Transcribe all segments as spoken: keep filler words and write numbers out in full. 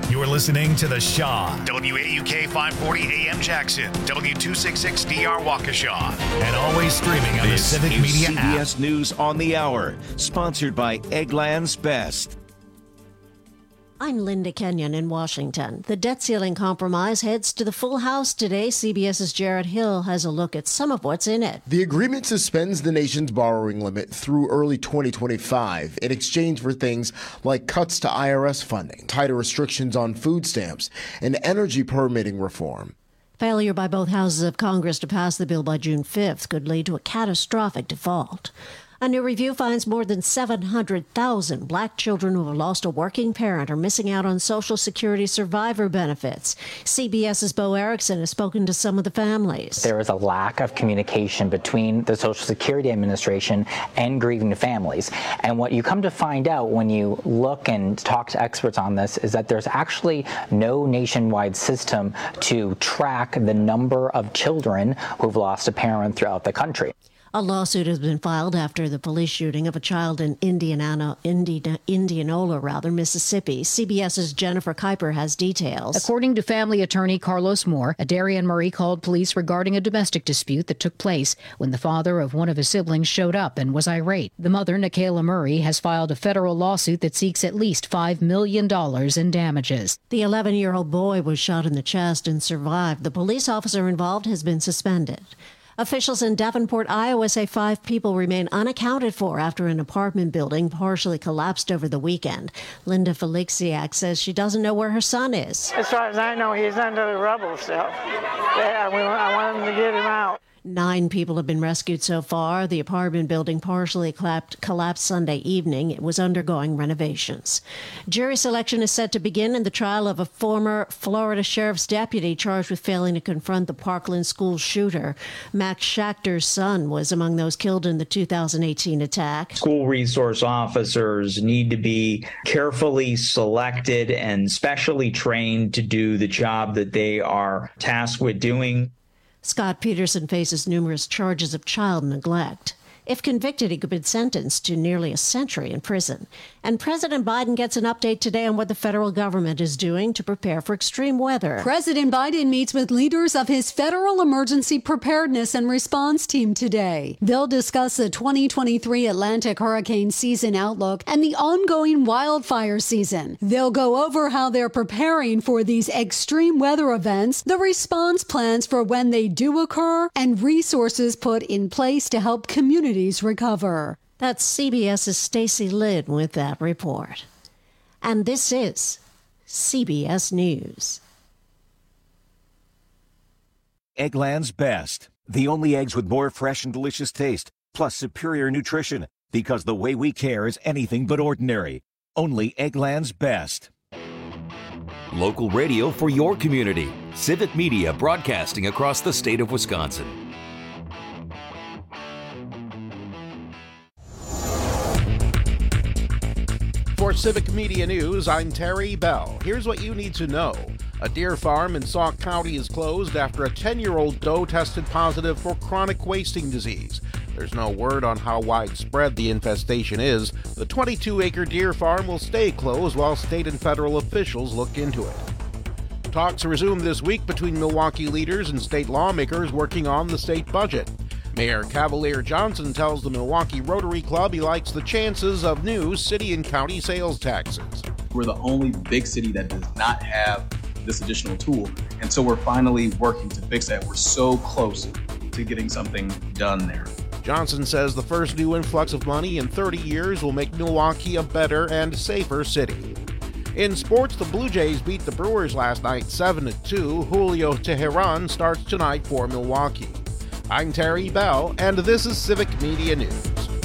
You're listening to The Shaw. W A U K five forty A M Jackson. W two sixty-six D R Waukesha. And always streaming on this the Civic is Media C B S app. News on the Hour. Sponsored by Eggland's Best. I'm Linda Kenyon in Washington. The debt ceiling compromise heads to the full House today. CBS's Jared Hill has a look at some of what's in it. The agreement suspends the nation's borrowing limit through early twenty twenty-five in exchange for things like cuts to I R S funding, tighter restrictions on food stamps, and energy permitting reform. Failure by both houses of Congress to pass the bill by June fifth could lead to a catastrophic default. A new review finds more than seven hundred thousand black children who have lost a working parent are missing out on Social Security survivor benefits. CBS's Bo Erickson has spoken to some of the families. There is a lack of communication between the Social Security Administration and grieving families. And what you come to find out when you look and talk to experts on this is that there's actually no nationwide system to track the number of children who've lost a parent throughout the country. A lawsuit has been filed after the police shooting of a child in Indiana, Indiana, Indianola, rather, Mississippi. CBS's Jennifer Kuiper has details. According to family attorney Carlos Moore, Adarian Murray called police regarding a domestic dispute that took place when the father of one of his siblings showed up and was irate. The mother, Nikayla Murray, has filed a federal lawsuit that seeks at least five million dollars in damages. The eleven-year-old boy was shot in the chest and survived. The police officer involved has been suspended. Officials in Davenport, Iowa say five people remain unaccounted for after an apartment building partially collapsed over the weekend. Linda Felixiak says she doesn't know where her son is. As far as I know, he's under the rubble still. Yeah, we, I want them to get him out. Nine people have been rescued so far. The apartment building partially collapsed, collapsed Sunday evening. It was undergoing renovations. Jury selection is set to begin in the trial of a former Florida sheriff's deputy charged with failing to confront the Parkland school shooter. Max Schachter's son was among those killed in the two thousand eighteen attack. School resource officers need to be carefully selected and specially trained to do the job that they are tasked with doing. Scott Peterson faces numerous charges of child neglect. If convicted, he could be sentenced to nearly a century in prison. And President Biden gets an update today on what the federal government is doing to prepare for extreme weather. President Biden meets with leaders of his Federal Emergency Preparedness and Response Team today. They'll discuss the twenty twenty-three Atlantic hurricane season outlook and the ongoing wildfire season. They'll go over how they're preparing for these extreme weather events, the response plans for when they do occur, and resources put in place to help communities recover. That's CBS's Stacy Lynn with that report. And this is C B S News. Eggland's Best. The only eggs with more fresh and delicious taste, plus superior nutrition. Because the way we care is anything but ordinary. Only Eggland's Best. Local radio for your community. Civic Media broadcasting across the state of Wisconsin. For Civic Media News, I'm Terry Bell. Here's what you need to know. A deer farm in Sauk County is closed after a ten-year-old doe tested positive for chronic wasting disease. There's no word on how widespread the infestation is. The twenty-two acre deer farm will stay closed while state and federal officials look into it. Talks resume this week between Milwaukee leaders and state lawmakers working on the state budget. Mayor Cavalier Johnson tells the Milwaukee Rotary Club he likes the chances of new city and county sales taxes. We're the only big city that does not have this additional tool, and so we're finally working to fix that. We're so close to getting something done there. Johnson says the first new influx of money in thirty years will make Milwaukee a better and safer city. In sports, the Blue Jays beat the Brewers last night seven to two. Julio Teheran starts tonight for Milwaukee. I'm Terry Bell, and this is Civic Media News.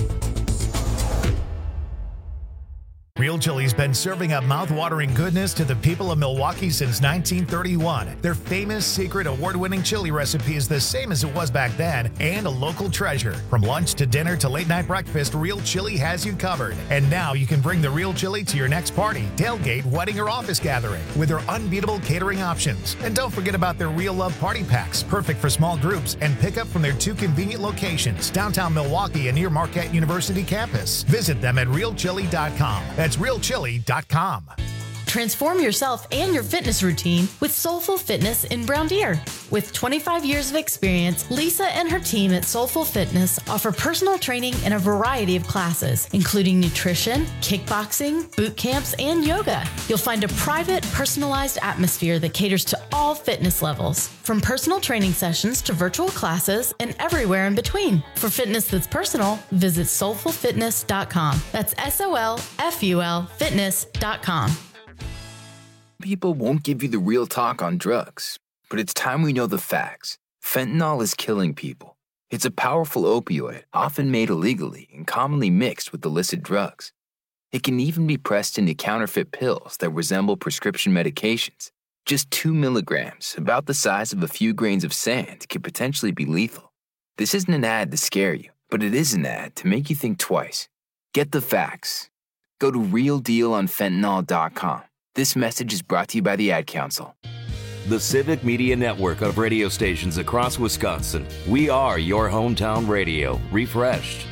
Real Chili's been serving up mouth-watering goodness to the people of Milwaukee since nineteen thirty-one. Their famous secret award-winning chili recipe is the same as it was back then and a local treasure. From lunch to dinner to late-night breakfast, Real Chili has you covered. And now you can bring the Real Chili to your next party, tailgate, wedding, or office gathering with their unbeatable catering options. And don't forget about their Real Love Party Packs, perfect for small groups, and pick up from their two convenient locations, downtown Milwaukee and near Marquette University campus. Visit them at real chili dot com. That's real chili dot com. Transform yourself and your fitness routine with Soulful Fitness in Brown Deer. With twenty-five years of experience, Lisa and her team at Soulful Fitness offer personal training in a variety of classes, including nutrition, kickboxing, boot camps, and yoga. You'll find a private, personalized atmosphere that caters to all fitness levels, from personal training sessions to virtual classes and everywhere in between. For fitness that's personal, visit soulful fitness dot com. That's S O L F U L fitness dot com. People won't give you the real talk on drugs, but it's time we know the facts. Fentanyl is killing people. It's a powerful opioid, often made illegally and commonly mixed with illicit drugs. It can even be pressed into counterfeit pills that resemble prescription medications. Just two milligrams, about the size of a few grains of sand, could potentially be lethal. This isn't an ad to scare you, but it is an ad to make you think twice. Get the facts. Go to real deal on fentanyl dot com. This message is brought to you by the Ad Council. The Civic Media Network of radio stations across Wisconsin. We are your hometown radio, refreshed.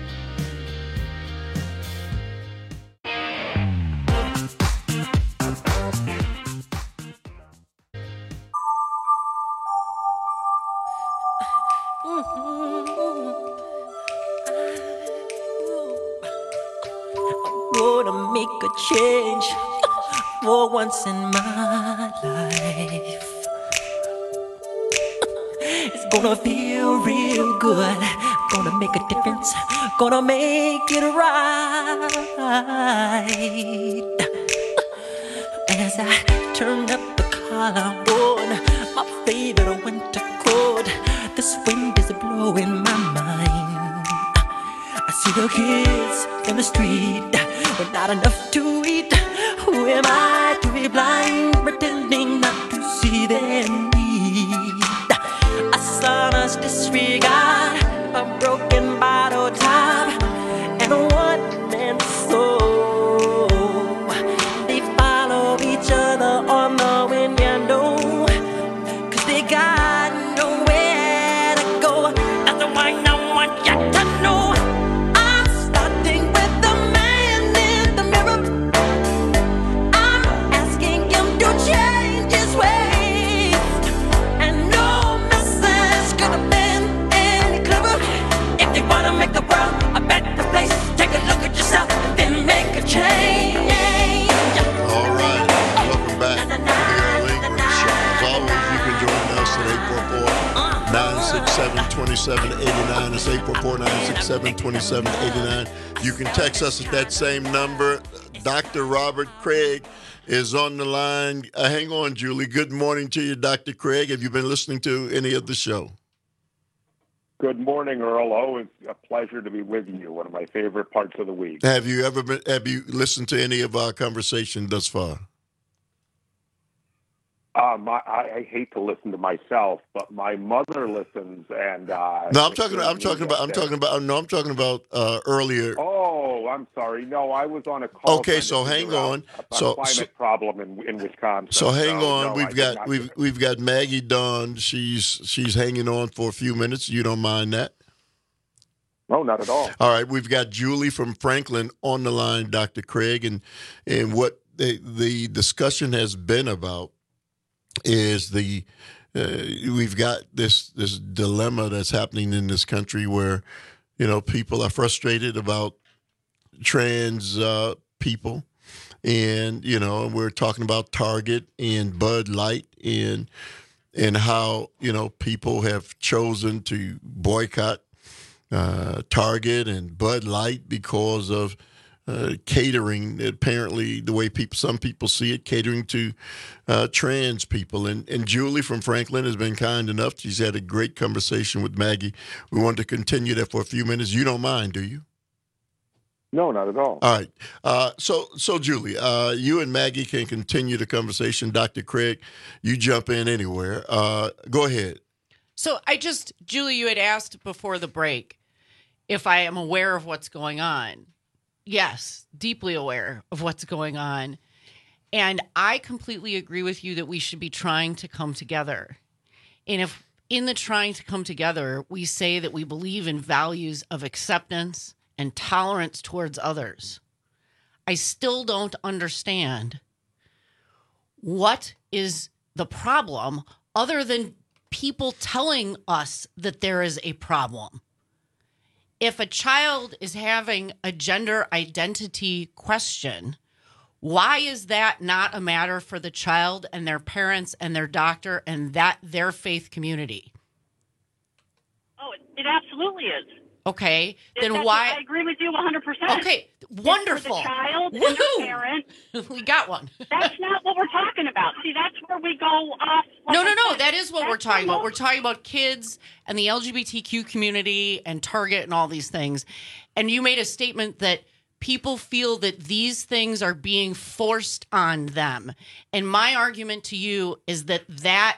Gonna make a change for once in my life. It's gonna feel real good. Gonna make a difference. Gonna make it right. As I turn up the collar on my favorite winter coat, this wind is blowing my mind. I see the kids in the street with not enough to eat. Who am I to be blind, pretending not to see their need? A son's disregard, a broken bottle top, and a one-man soul. They follow each other on the window, 'cause they got nowhere to go. That's the one I want you to know. I'm starting with the man in the mirror. I'm asking him to change his ways, and no message could have been any clearer. If you wanna make the world a better place, take a look at yourself and then make a change. All right, welcome back to the Language Show. As always, you can join us at eight four four, nine six seven, two seven eight nine. It's eight four four, nine six seven, two seven eight nine. You can text us at that same number. Doctor Robert Craig is on the line. Uh, hang on, Julie. Good morning to you, Doctor Craig. Have you been listening to any of the show? Good morning, Earl. Always a pleasure to be with you. One of my favorite parts of the week. Have you ever been? Have you listened to any of our conversation thus far? Um, I, I hate to listen to myself, but my mother listens, and uh, No, I'm talking. I'm talking about. I'm talking about. No, I'm talking about uh, earlier. Oh, I'm sorry. No, I was on a call. Okay, so hang on. So, climate so problem in, in Wisconsin. So hang so, on. no, we've I did got not we've we've got Maggie Dunn. She's she's hanging on for a few minutes. You don't mind that? No, not at all. All right, we've got Julie from Franklin on the line, Doctor Craig, and and what the the discussion has been about is the uh, we've got this this dilemma that's happening in this country where, you know, people are frustrated about trans uh, people, and you know we're talking about Target and Bud Light and and how, you know, people have chosen to boycott uh, Target and Bud Light because of Uh, catering, apparently the way people, some people see it, catering to uh, trans people. And, and Julie from Franklin has been kind enough. She's had a great conversation with Maggie. We want to continue that for a few minutes. You don't mind, do you? No, not at all. All right. Uh, so, so Julie, uh, you and Maggie can continue the conversation. Doctor Craig, you jump in anywhere. Uh, go ahead. So I just, Julie, you had asked before the break if I am aware of what's going on. Yes, deeply aware of what's going on. And I completely agree with you that we should be trying to come together. And if in the trying to come together, we say that we believe in values of acceptance and tolerance towards others, I still don't understand what is the problem other than people telling us that there is a problem? If a child is having a gender identity question, why is that not a matter for the child and their parents and their doctor and that their faith community? Oh, it, it absolutely is. Okay, It- then that's- why? I agree with you one hundred percent. Okay, It's wonderful. for the child and Woohoo! the parent. We got one. That's not what we're talking about. See, that's where we go off. like No, I no, no. said, That is what that's we're talking the about. We're most- talking about kids and the L G B T Q community and Target and all these things. And you made a statement that people feel that these things are being forced on them. And my argument to you is that that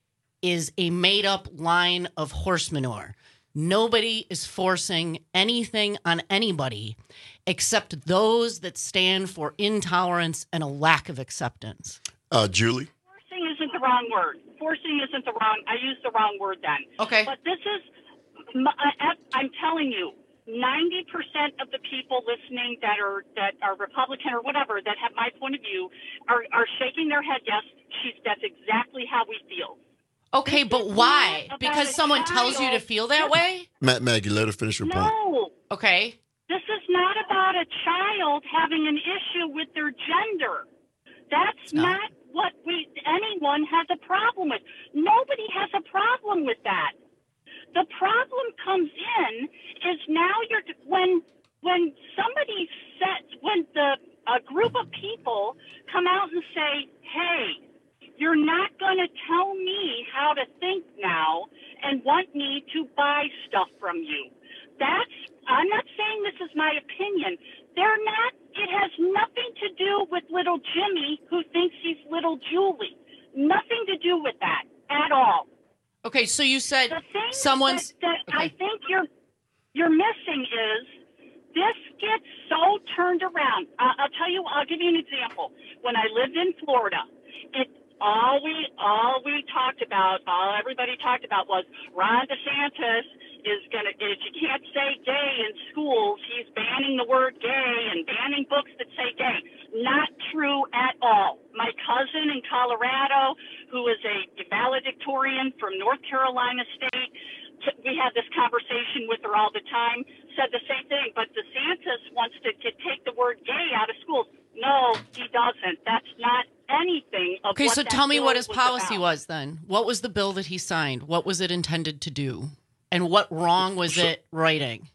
is a made up line of horse manure. Nobody is forcing anything on anybody except those that stand for intolerance and a lack of acceptance. Uh, Julie? Forcing isn't the wrong word. Forcing isn't the wrong. I used the wrong word then. Okay. But this is. m- I- I'm telling you, ninety percent of the people listening that are that are Republican or whatever that have my point of view are are shaking their head. Yes, she's. That's exactly how we feel. Okay, but why? Because someone tells you to feel that way? Matt, Maggie, let her finish her point. No. Okay. This is not about a child having an issue with their gender. That's not what we anyone has a problem with. Nobody has a problem with that. The problem comes in is now you're when when somebody sets when the a group of people come out and say, "Hey, you're not going to tell me how to think now and want me to buy stuff from you." That's, I'm not saying this is my opinion. They're not, it has nothing to do with little Jimmy who thinks he's little Julie. Nothing to do with that at all. Okay, so you said The thing someone's. that, that I think you're, you're missing is this gets so turned around. Uh, I'll tell you, I'll give you an example. When I lived in Florida, it all we all we talked about, all everybody talked about was Ron DeSantis is gonna is you can't say gay in schools. He's banning the word gay and banning books that say gay. Not true at all. My cousin in Colorado, who is a valedictorian from North Carolina State, t- we had this conversation with her all the time, said the same thing, but DeSantis wants to, to take the word gay out of schools. No, he doesn't. That's not anything of Okay, what so that tell me bill what his was policy about. was then. What was the bill that he signed? What was it intended to do? And what wrong was it writing?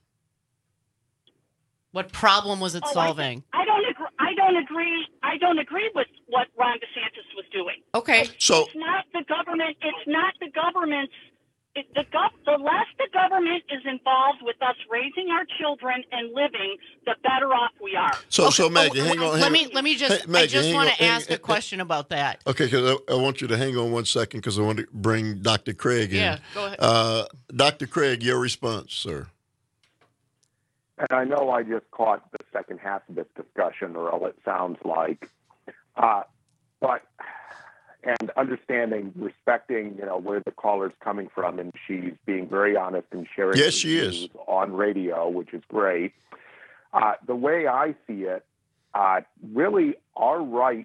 What problem was it Oh, I- solving? I, don't agree. I don't agree. I don't agree with what Ron DeSantis was doing. Okay. So It's not the government. It's not the government's. It, the, gov, the less the government is involved with us raising our children and living, the better off we are. So, so Maggie, hang on. Let hang me on. let me just Hey, Maggie, I just hang want on, to hang- ask a hang- question about that. Okay, because I, I want you to hang on one second because I want to bring Doctor Craig in. Yeah, go ahead. Uh, Doctor Craig, your response, sir. And I know I just caught the second half of this discussion, Earl, it sounds like. Uh, but, and understanding, respecting, you know, where the caller's coming from, and she's being very honest and sharing Yes, her she is. views on radio, which is great. Uh, the way I see it, uh, really our rights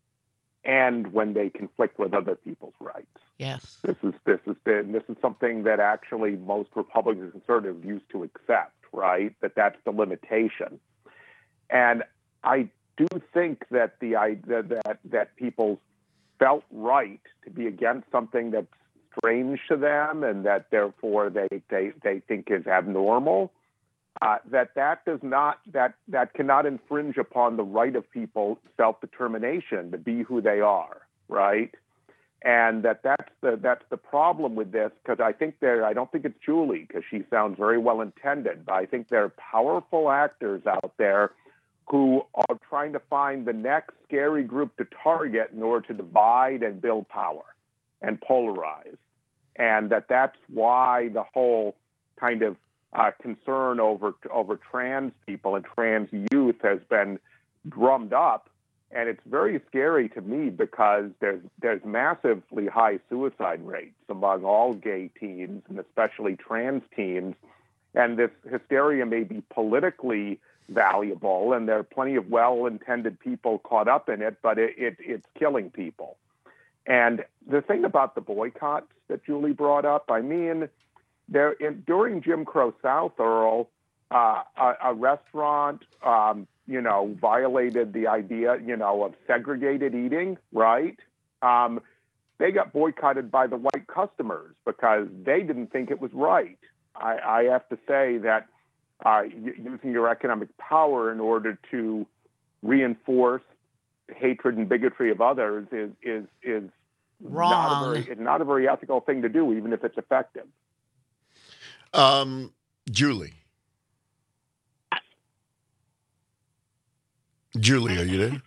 end when they conflict with other people's rights. Yes. This is this has been this is something that actually most Republicans and conservatives used to accept, right? That that's the limitation, and I do think that the idea that that people felt right to be against something that's strange to them and that therefore they they, they think is abnormal. Uh, that that does not that that cannot infringe upon the right of people self-determination to be who they are, right? And that that's the that's the problem with this, because I think there I don't think it's Julie, because she sounds very well intended, but I think there are powerful actors out there who are trying to find the next scary group to target in order to divide and build power and polarize, and that that's why the whole kind of uh, concern over over trans people and trans youth has been drummed up. And it's very scary to me because there's there's massively high suicide rates among all gay teens and especially trans teens. And this hysteria may be politically valuable, and there are plenty of well-intended people caught up in it, but it, it it's killing people. And the thing about the boycotts that Julie brought up, I mean, there in, during Jim Crow South, Earl, uh, a, a restaurant, um, you know, violated the idea, you know, of segregated eating, right? Um, they got boycotted by the white customers because they didn't think it was right. I, I have to say that uh, using your economic power in order to reinforce hatred and bigotry of others is is is wrong. Not a very, not a very ethical thing to do, even if it's effective. Um, Julie. Julie, are you there?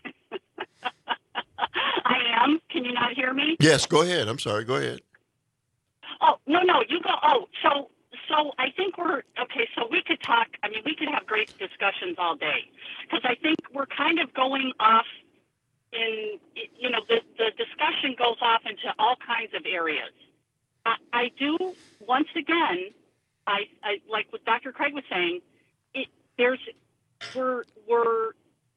I am. Can you not hear me? Yes, go ahead. I'm sorry. Go ahead. Oh, no, no, you go. Oh, so so I think we're, okay, so we could talk, I mean, we could have great discussions all day, because I think we're kind of going off in, you know, the, the discussion goes off into all kinds of areas. I, I do, once again, I, I like what Doctor Craig was saying, it, there's, we're, we're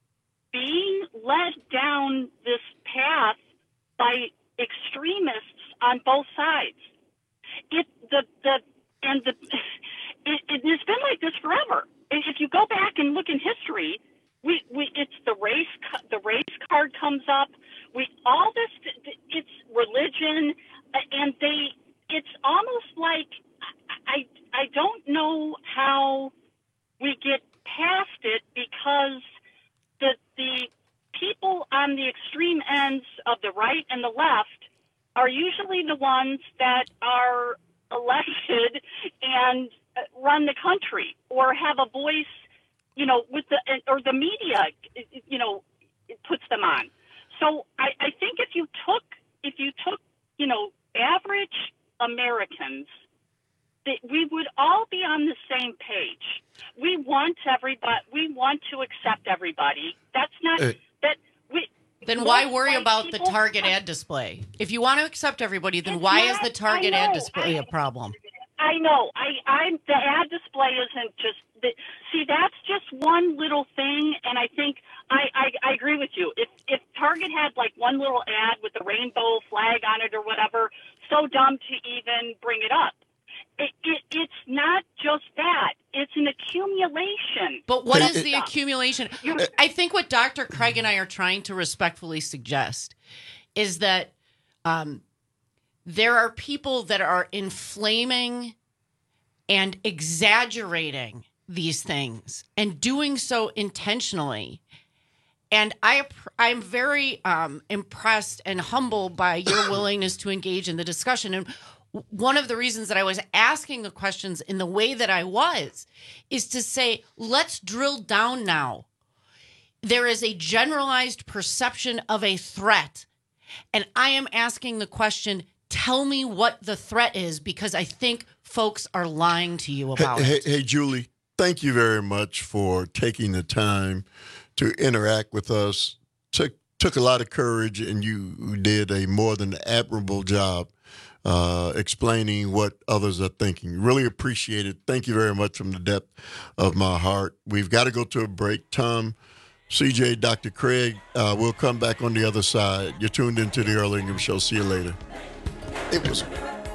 being led down this path by extremists on both sides. It the the and the it, it has been like this forever. If you go back and look in history, we, we it's the race the race card comes up. We all this it's religion, and they it's almost like I I don't know how we get past it, because the the people on the extreme ends of the right and the left are usually the ones that are elected and run the country, or have a voice, you know, with the, or the media, you know, it puts them on. So I, I think if you took, if you took, you know, average Americans, that we would all be on the same page. We want everybody, we want to accept everybody. That's not, uh, that we, Then why worry about the target ad display? If you want to accept everybody, then why is the target ad display a problem? I know. I, I, the ad display isn't just, the, see, that's just one little thing, and I think, I, I, I agree with you. If, if Target had like one little ad with a rainbow flag on it or whatever, so dumb to even bring it up. It, it, it's not just that. It's an accumulation. But what is the accumulation? I think what Doctor Craig and I are trying to respectfully suggest is that um, there are people that are inflaming and exaggerating these things and doing so intentionally. And I, I'm very um, impressed and humbled by your willingness to engage in the discussion. And one of the reasons that I was asking the questions in the way that I was is to say, let's drill down now. There is a generalized perception of a threat. And I am asking the question, tell me what the threat is, because I think folks are lying to you about hey, it. Hey, hey, Julie, thank you very much for taking the time to interact with us. Took, took a lot of courage, and you did a more than admirable job Uh, explaining what others are thinking. Really appreciate it. Thank you very much from the depth of my heart. We've got to go to a break. Tom, C J, Doctor Craig, uh, we'll come back on the other side. You're tuned into the Earl Ingham Show. See you later. It was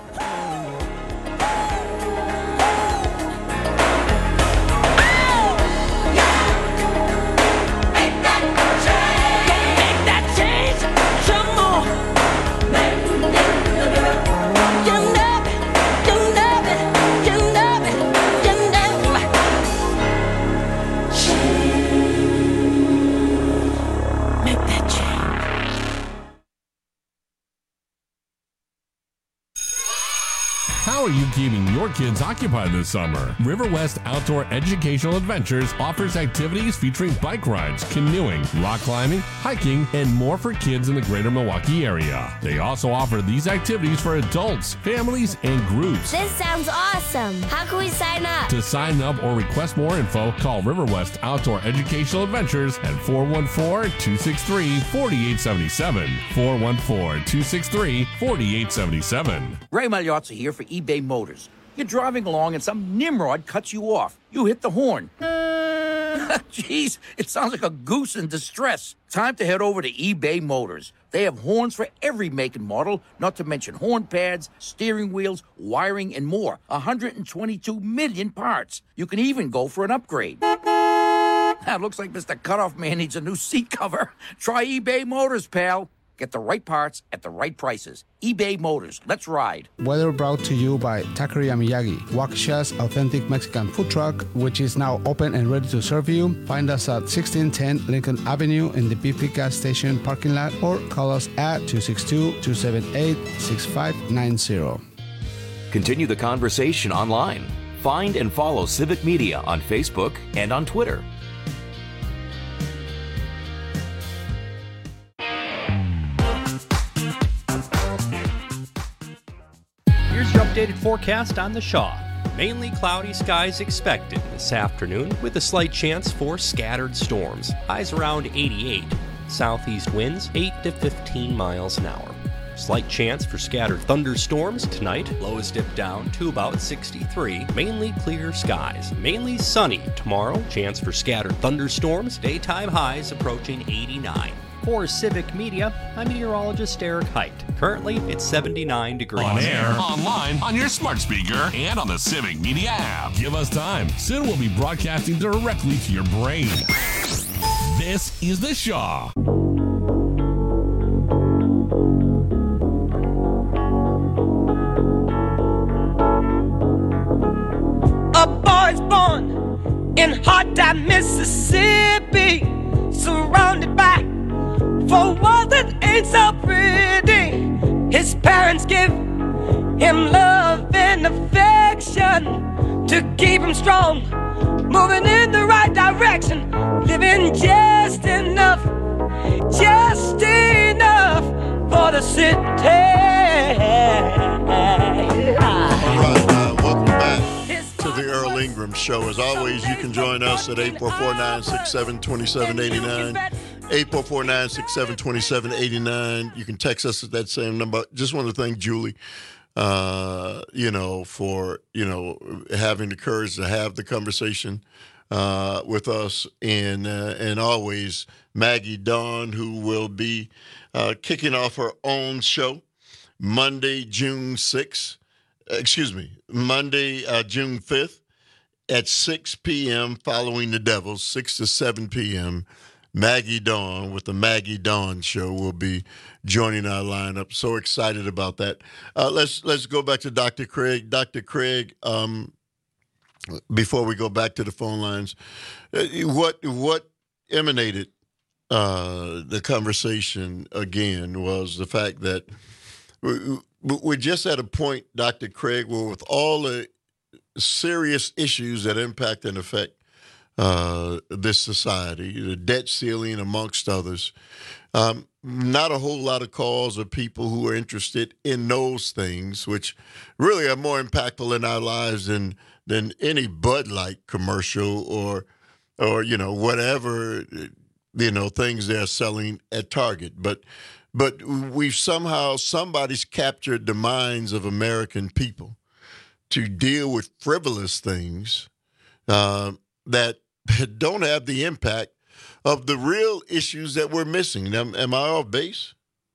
How are you keeping your kids occupied this summer? River West Outdoor Educational Adventures offers activities featuring bike rides, canoeing, rock climbing, hiking, and more for kids in the greater Milwaukee area. They also offer these activities for adults, families, and groups. This sounds awesome. How can we sign up? To sign up or request more info, call River West Outdoor Educational Adventures at four one four, two six three, four eight seven seven. four one four, two six three, four eight seven seven. Ray Magliozzi here for eBay Motors. You're driving along and some nimrod cuts you off. You hit the horn. Jeez, it sounds like a goose in distress. Time to head over to eBay Motors. They have horns for every make and model, not to mention horn pads, steering wheels, wiring, and more. one hundred twenty-two million parts. You can even go for an upgrade. That looks like Mister Cutoff Man needs a new seat cover. Try eBay Motors, pal. Get the right parts at the right prices. eBay Motors. Let's ride. Weather brought to you by Taqueria Miyagi, Waukesha's authentic Mexican food truck, which is now open and ready to serve you. Find us at sixteen ten Lincoln Avenue in the B P gas station parking lot, or call us at two six two, two seven eight, six five nine zero. Continue the conversation online. Find and follow Civic Media on Facebook and on Twitter. Here's your updated forecast on the Shaw. Mainly cloudy skies expected this afternoon with a slight chance for scattered storms. Highs around eighty-eight. Southeast winds eight to fifteen miles an hour. Slight chance for scattered thunderstorms tonight. Lows dip down to about sixty-three. Mainly clear skies. Mainly sunny tomorrow. Chance for scattered thunderstorms. Daytime highs approaching eighty-nine. For Civic Media, I'm meteorologist Eric Height. Currently, it's seventy-nine degrees. On air, online, on your smart speaker, and on the Civic Media app. Give us time. Soon we'll be broadcasting directly to your brain. This is The Shaw. A boy's born in hot time, Mississippi, surrounded by for world that ain't so pretty. His parents give him love and affection to keep him strong, moving in the right direction, living just enough, just enough for the city. All right, uh, welcome back to the Earl Ingram Show. As always, you can join us at eight four four, nine six seven, two seven eight nine. eight four four, nine six seven, two seven eight nine. You can text us at that same number. Just want to thank Julie, uh, you know, for, you know, having the courage to have the conversation uh, with us. And, uh, and always Maggie Dawn, who will be uh, kicking off her own show Monday, June sixth. Excuse me, Monday, uh, June fifth at six p.m. following the Devils, six to seven p.m. Maggie Dawn with the Maggie Dawn Show will be joining our lineup. So excited about that. Uh, let's let's go back to Doctor Craig. Doctor Craig, um, before we go back to the phone lines, uh, what what emanated uh, the conversation again was the fact that we, we're just at a point, Doctor Craig, where with all the serious issues that impact and affect Uh, this society, the debt ceiling amongst others. Um, not a whole lot of calls of people who are interested in those things, which really are more impactful in our lives than than any Bud Light commercial or or you know whatever you know things they're selling at Target. But but we've somehow somebody's captured the minds of American people to deal with frivolous things uh, that don't have the impact of the real issues that we're missing. Am, am I off base?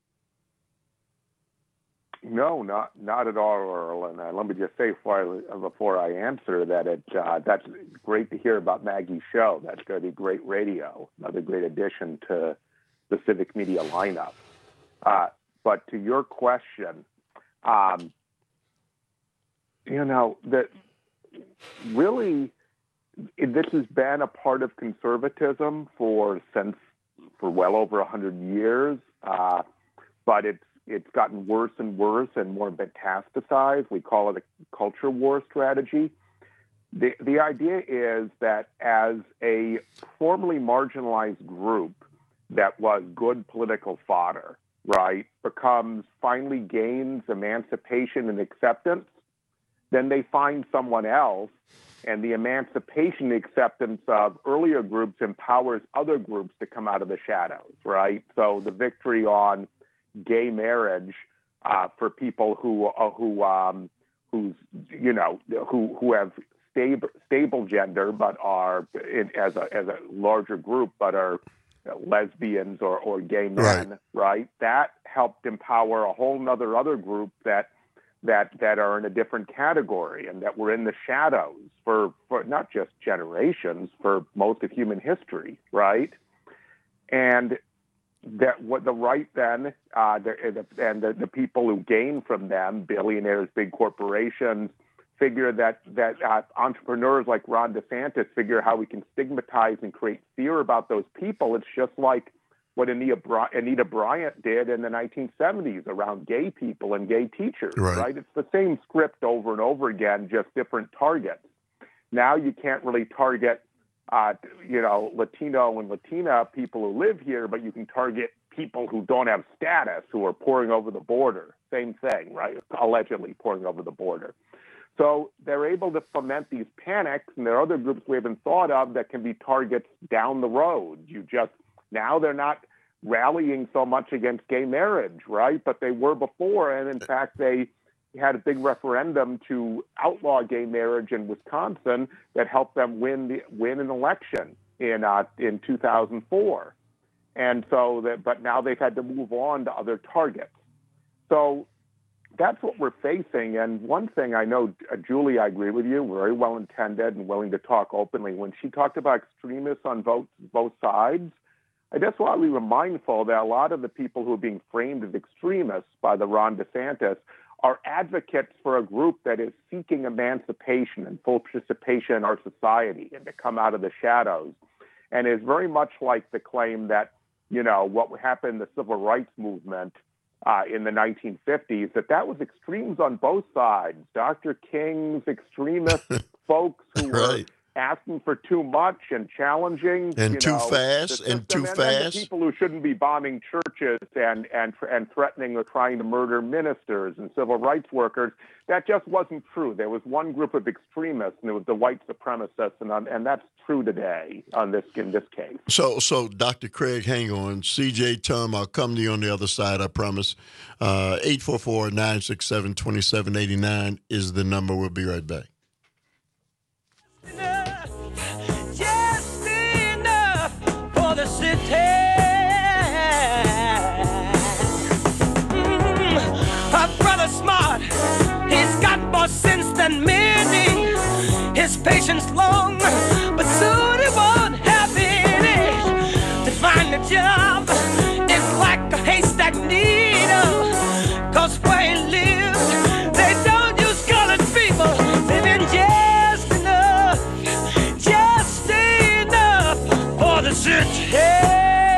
No, not not at all, Earl. And uh, let me just say before I, before I answer that it uh, that's great to hear about Maggie's show. That's going to be great radio, another great addition to the Civic Media lineup. Uh, but to your question, um, you know, that really this has been a part of conservatism for since for well over a hundred years, uh, but it's it's gotten worse and worse and more metastasized. We call it a culture war strategy. The the idea is that as a formerly marginalized group that was good political fodder, right, becomes finally gains emancipation and acceptance, then they find someone else. And the emancipation acceptance of earlier groups empowers other groups to come out of the shadows, right? So the victory on gay marriage uh, for people who uh, who um, who's you know who who have stable stable gender, but are in, as a as a larger group, but are lesbians or, or gay men, right. right? That helped empower a whole nother other group that that that are in a different category and that were in the shadows for, for not just generations, for most of human history, right? And that what the right then, uh, the, and the, the people who gain from them, billionaires, big corporations, figure that that uh, entrepreneurs like Ron DeSantis figure how we can stigmatize and create fear about those people. It's just like what Anita, Bry- Anita Bryant did in the nineteen seventies around gay people and gay teachers, right. right? It's the same script over and over again, just different targets. Now you can't really target, uh, you know, Latino and Latina people who live here, but you can target people who don't have status, who are pouring over the border. Same thing, right? Allegedly pouring over the border. So they're able to foment these panics, and there are other groups we haven't thought of that can be targets down the road. You just Now they're not rallying so much against gay marriage, right? But they were before, and in fact, they had a big referendum to outlaw gay marriage in Wisconsin that helped them win the win an election in uh, in two thousand four. And so, that, but now they've had to move on to other targets. So that's what we're facing. And one thing I know, uh, Julie, I agree with you, very well intended and willing to talk openly. When she talked about extremists on both both sides, I just want to be mindful that a lot of the people who are being framed as extremists by the Ron DeSantis are advocates for a group that is seeking emancipation and full participation in our society and to come out of the shadows. And is very much like the claim that, you know, what happened in the civil rights movement uh, in the nineteen fifties, that that was extremes on both sides. Doctor King's extremist folks who right. were asking for too much and challenging and you too know, fast and too and, fast. And the people who shouldn't be bombing churches and and and threatening or trying to murder ministers and civil rights workers. That just wasn't true. There was one group of extremists, and it was the white supremacists, and and that's true today on this in this case. So, so Doctor Craig, hang on. C J Tum, I'll come to you on the other side, I promise. Uh, eight four four, nine six seven, two seven eight nine is the number. We'll be right back. Just enough for the city. Mm, our brother smart, he's got more sense than many. His patience long, but soon he won't have any. To find a job is like a haystack needle, 'cause where he lives, they don't use colored people. Living just enough, just enough for the city.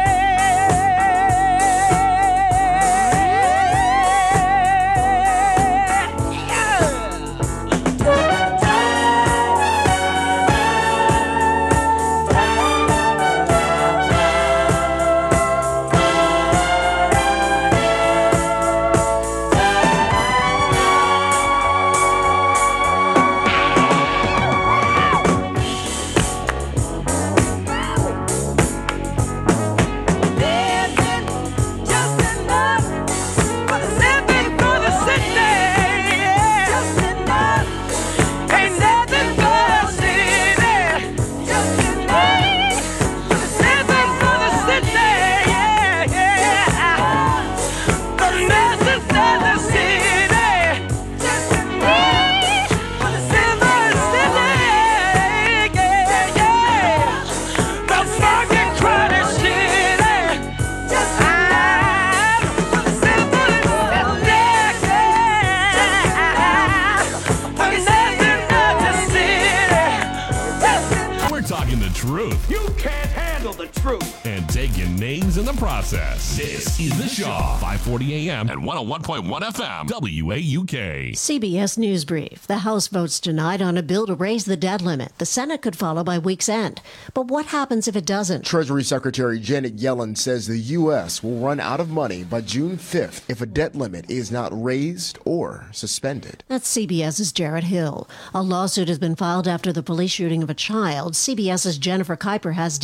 This is The Shaw, five forty a.m. and one oh one point one F M, W A U K. C B S News Brief. The House votes tonight on a bill to raise the debt limit. The Senate could follow by week's end. But what happens if it doesn't? Treasury Secretary Janet Yellen says the U S will run out of money by June fifth if a debt limit is not raised or suspended. That's CBS's Jared Hill. A lawsuit has been filed after the police shooting of a child. CBS's Jennifer Kuiper has details.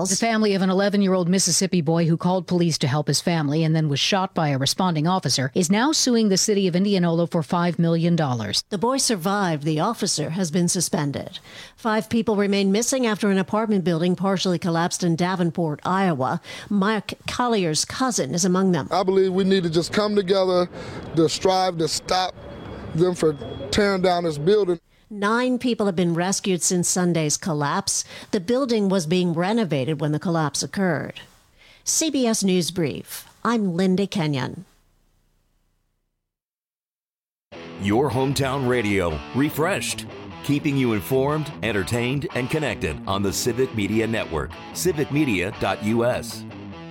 The family of an eleven-year-old Mississippi boy who called police to help his family and then was shot by a responding officer is now suing the city of Indianola for five million dollars. The boy survived. The officer has been suspended. Five people remain missing after an apartment building partially collapsed in Davenport, Iowa. Mike Collier's cousin is among them. I believe we need to just come together to strive to stop them from tearing down this building. Nine people have been rescued since Sunday's collapse. The building was being renovated when the collapse occurred. C B S News Brief. I'm Linda Kenyon. Your hometown radio, refreshed. Keeping you informed, entertained, and connected on the Civic Media Network. civic media dot U S.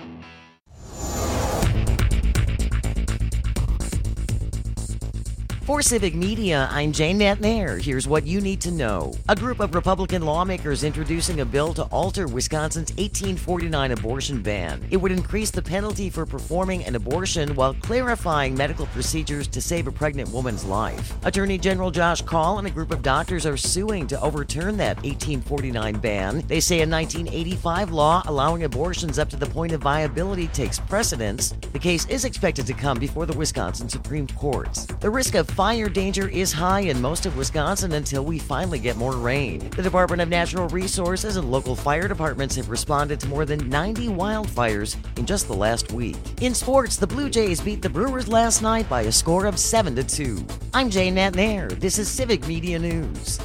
For Civic Media, I'm Jane Matnair. Here's what you need to know. A group of Republican lawmakers introducing a bill to alter Wisconsin's eighteen forty-nine abortion ban. It would increase the penalty for performing an abortion while clarifying medical procedures to save a pregnant woman's life. Attorney General Josh Kaul and a group of doctors are suing to overturn that eighteen forty-nine ban. They say a nineteen eighty-five law allowing abortions up to the point of viability takes precedence. The case is expected to come before the Wisconsin Supreme Court. The risk of fire danger is high in most of Wisconsin until we finally get more rain. The Department of Natural Resources and local fire departments have responded to more than ninety wildfires in just the last week. In sports, the Blue Jays beat the Brewers last night by a score of seven to two. I'm Jane Matnair. This is Civic Media News.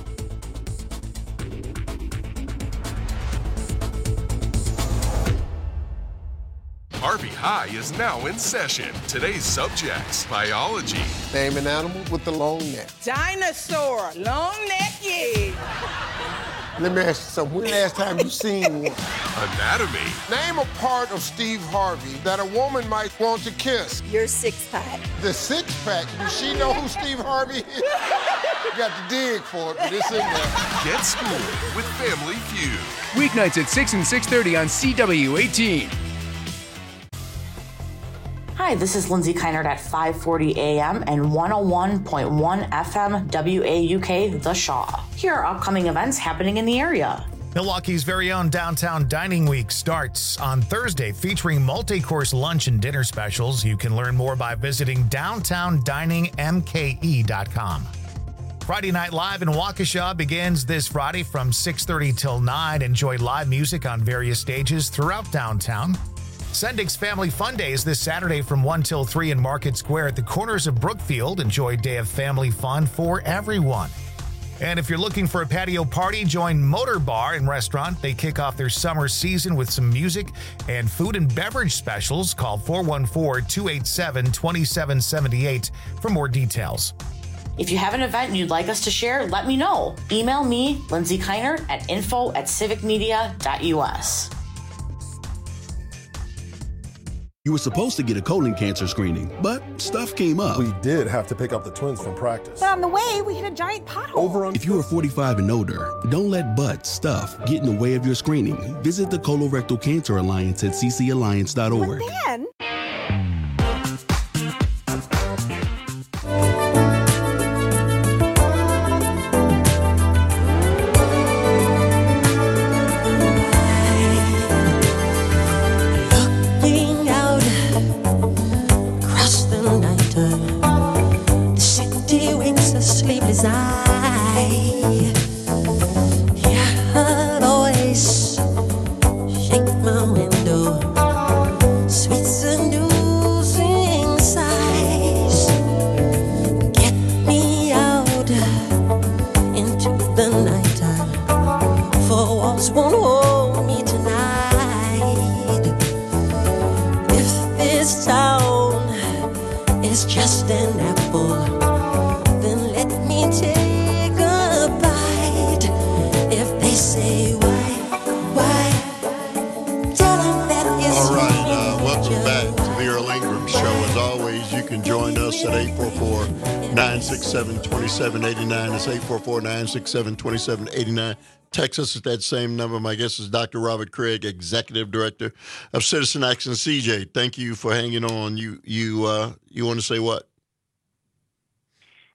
Harvey High is now in session. Today's subjects: biology. Name an animal with the long neck. Dinosaur, long neck, yeah. Let me ask you something. When the last time you seen one? Anatomy. Name a part of Steve Harvey that a woman might want to kiss. Your six pack. The six pack? Does she know who Steve Harvey is? You got to dig for it, but it's in there. Get schooled with Family Feud. Weeknights at six and six thirty on C W eighteen. Hi, this is Lindsay Keinert at five forty A M and one oh one point one F M W A U K The Shaw. Here are upcoming events happening in the area. Milwaukee's very own Downtown Dining Week starts on Thursday, featuring multi-course lunch and dinner specials. You can learn more by visiting downtown dining m k e dot com. Friday Night Live in Waukesha begins this Friday from six thirty till nine. Enjoy live music on various stages throughout downtown. Sendik's Family Fun Days this Saturday from one till three in Market Square at the corners of Brookfield. Enjoy a day of family fun for everyone. And if you're looking for a patio party, join Motor Bar and Restaurant. They kick off their summer season with some music and food and beverage specials. Call four one four, two eight seven, two seven seven eight for more details. If you have an event you'd like us to share, let me know. Email me, Lindsay Keinert, at info at civic media dot U S. You were supposed to get a colon cancer screening, but stuff came up. We did have to pick up the twins from practice. But on the way, we hit a giant pothole. Over on- If you are forty-five and older, don't let butt stuff get in the way of your screening. Visit the Colorectal Cancer Alliance at c c alliance dot org. But then... twenty-seven eighty-nine. It's eight four four, nine six seven, two seven eight nine. Text us at that same number. My guest is Doctor Robert Craig, Executive Director of Citizen Action. C J, thank you for hanging on. You you uh, you want to say what?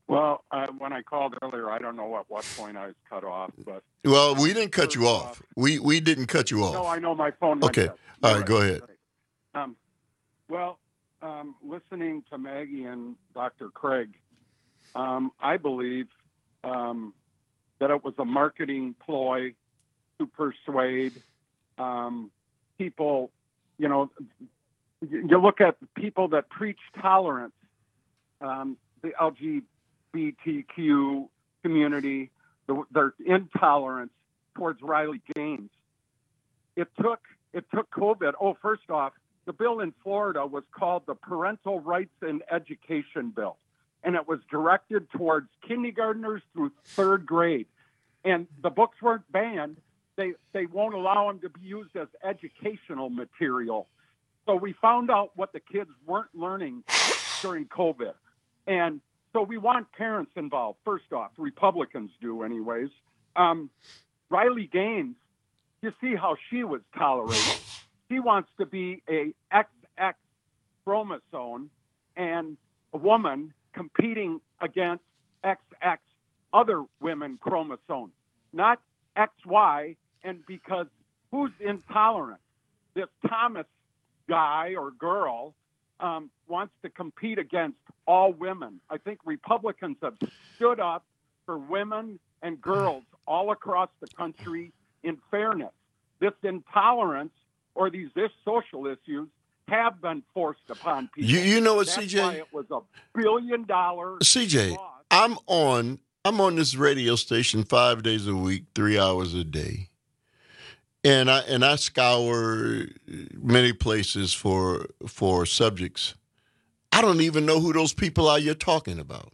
Well, uh, when I called earlier, I don't know at what point I was cut off, but Well, we didn't cut you off. We we didn't cut you off. no, I know my phone. went Okay. dead. All right, go ahead. Um, well, um, listening to Maggie and Doctor Craig, um, I believe um, that it was a marketing ploy to persuade um, people. You know, you look at people that preach tolerance, um, the L G B T Q community, the, their intolerance towards Riley Gaines. It took it took COVID. Oh, first off, the bill in Florida was called the Parental Rights in Education Bill, and it was directed towards kindergartners through third grade. And the books weren't banned. They they won't allow them to be used as educational material. So we found out what the kids weren't learning during COVID. And so we want parents involved. First off, Republicans do anyways. Um, Riley Gaines, you see how she was tolerated. She wants to be a X X chromosome and a woman competing against X X other women chromosomes, not X Y. And because who's intolerant? This Thomas guy or girl um, wants to compete against all women. I think Republicans have stood up for women and girls all across the country in fairness. This intolerance or these this social issues have been forced upon people. You, you know what, That's C J? why it was a billion dollar C J, loss. I'm on I'm on this radio station five days a week, three hours a day. And I and I scour many places for for subjects. I don't even know who those people are you're talking about.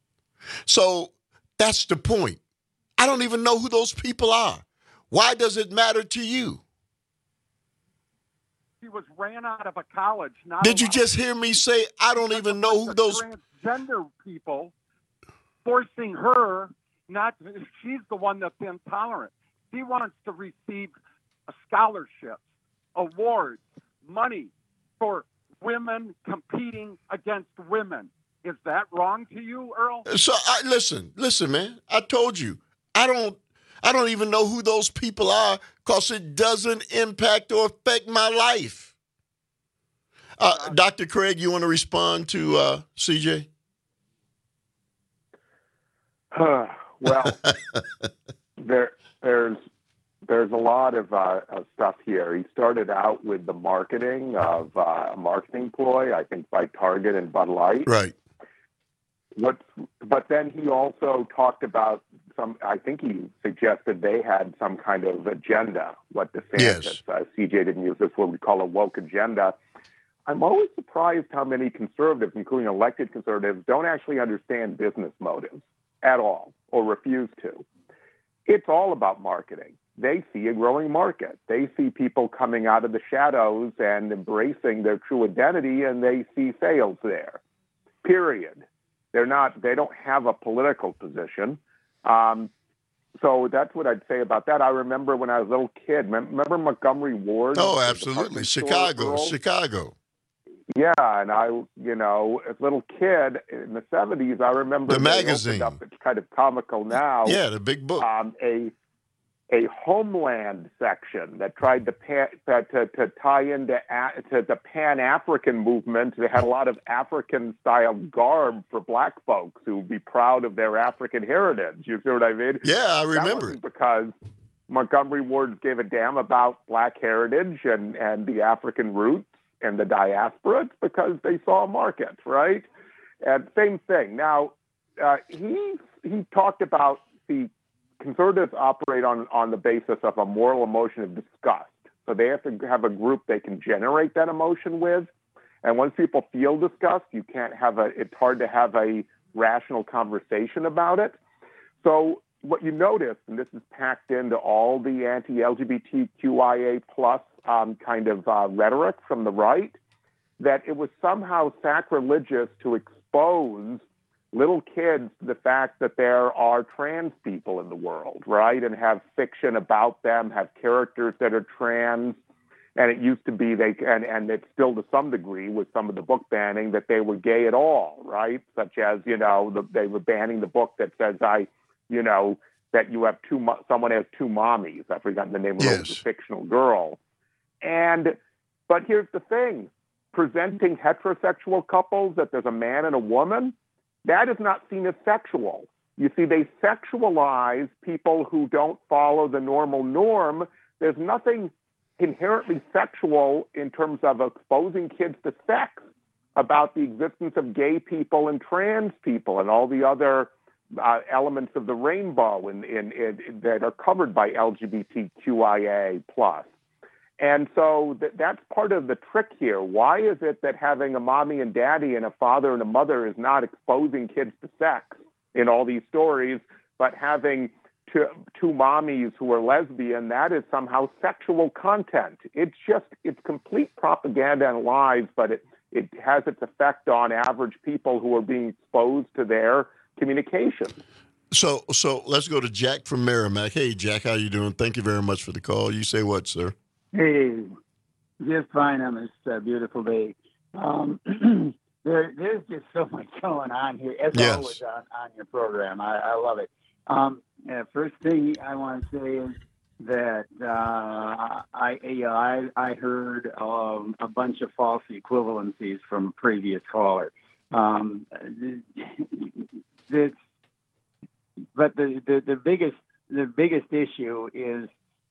So that's the point. I don't even know who those people are. Why does it matter to you? She was ran out of a college. Not Did you allowed- just hear me say I don't even know who those transgender people forcing her not? She's the one that's intolerant. She wants to receive scholarships, awards, money for women competing against women. Is that wrong to you, Earl? So I, listen, listen, man. I told you, I don't, I don't even know who those people are because it doesn't impact or affect my life. Uh, Doctor Craig, you want to respond to uh, C J? Well, there, there's there's a lot of, uh, of stuff here. He started out with the marketing of uh, a marketing ploy, I think, by Target and Bud Light. Right. What, but then he also talked about some, I think he suggested they had some kind of agenda, what DeSantis, yes. uh, C J didn't use this, what we call a woke agenda. I'm always surprised how many conservatives, including elected conservatives, don't actually understand business motives at all or refuse to. It's all about marketing. They see a growing market. They see people coming out of the shadows and embracing their true identity, and they see sales there, period. They're not, they don't have a political position. Um, so that's what I'd say about that. I remember when I was a little kid, remember Montgomery Ward? Oh, absolutely. Chicago, Chicago. Yeah, and I, you know, as a little kid in the seventies, I remember the magazine. Up, it's kind of comical now. Yeah, the big book. Um, a a homeland section that tried to pan, to, to, to tie into to the Pan-African movement. They had a lot of African-style garb for black folks who would be proud of their African heritage. You see what I mean? Yeah, I remember. That wasn't because Montgomery Ward gave a damn about black heritage and, and the African roots and the diaspora. It's because they saw a market, right? And same thing. Now, uh, he he talked about the conservatives operate on, on the basis of a moral emotion of disgust. So they have to have a group they can generate that emotion with. And once people feel disgust, you can't have a, it's hard to have a rational conversation about it. So what you notice, and this is packed into all the anti-L G B T Q I A plus um, kind of uh, rhetoric from the right, that it was somehow sacrilegious to expose little kids to the fact that there are trans people in the world, right? And have fiction about them, have characters that are trans. And it used to be they, and, and it's still to some degree with some of the book banning, that they were gay at all, right? Such as, you know, the, they were banning the book that says, I, you know, that you have two, mo- someone has two mommies. I've forgotten the name of Yes. the fictional girl. And, but here's the thing, presenting heterosexual couples that there's a man and a woman, that is not seen as sexual. You see, they sexualize people who don't follow the normal norm. There's nothing inherently sexual in terms of exposing kids to sex about the existence of gay people and trans people and all the other uh, elements of the rainbow in, in, in, that are covered by L G B T Q I A plus. And so th- that's part of the trick here. Why is it that having a mommy and daddy and a father and a mother is not exposing kids to sex in all these stories, but having two, two mommies who are lesbian, that is somehow sexual content? It's just, it's complete propaganda and lies, but it, it has its effect on average people who are being exposed to their communication. So, so let's go to Jack from Merrimack. Hey, Jack, how you doing? Thank you very much for the call. You say what, sir? Hey, just fine on this uh, beautiful day. Um, there, there's just so much going on here, as Yes. always on, on your program. I, I love it. Um, uh, first thing I want to say is that uh, I, you know, I, I heard um, a bunch of false equivalencies from a previous caller. Um, this, but the, the, the biggest the biggest issue is